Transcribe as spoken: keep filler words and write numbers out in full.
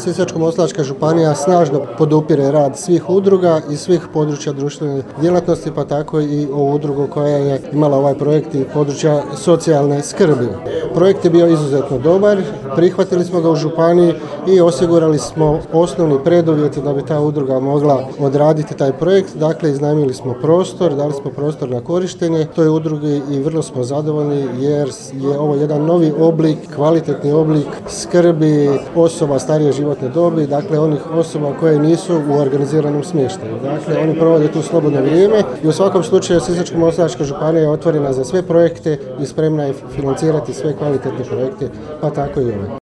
Sisačko-moslavačka županija snažno podupire rad svih udruga i svih područja društvene djelatnosti, pa tako i ovu udrugu koja je imala ovaj projekt i područja socijalne skrbi. Projekt je bio izuzetno dobar, prihvatili smo ga u županiji i osigurali smo osnovni preduvjeti da bi ta udruga mogla odraditi taj projekt. Dakle, iznajmili smo prostor, dali smo prostor na korištenje toj udrugi i vrlo smo zadovoljni jer je ovo jedan novi oblik, kvalitetni oblik skrbi osoba starije životne dobi, dakle onih osoba koje nisu u organiziranom smještaju. Dakle, oni provode tu slobodno vrijeme i u svakom slučaju Sisačko-moslavačka županija je otvorena za sve projekte i spremna je financirati sve kvalitetne projekte, pa tako i ove.